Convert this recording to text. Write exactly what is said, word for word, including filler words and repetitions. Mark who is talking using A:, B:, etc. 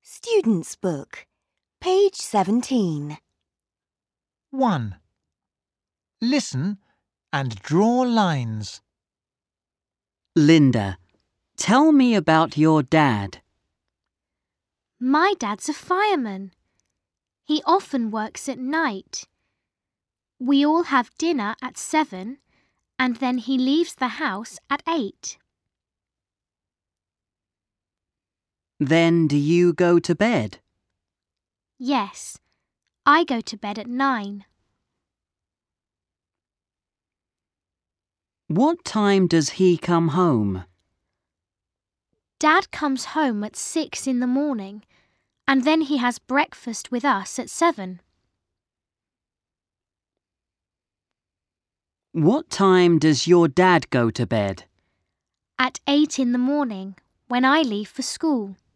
A: Student's Book, page seventeen.
B: one. Listen and draw lines.
C: Linda, tell me about your dad.
D: My dad's a fireman. He often works at night. We all have dinner at seven, and then he leaves the house at eight.
C: Then do you go to bed?
D: Yes, I go to bed at nine.
C: What time does he come home?
D: Dad comes home at six in the morning, and then he has breakfast with us at seven.
C: What time does your dad go to bed?
D: At eight in the morning, when I leave for school.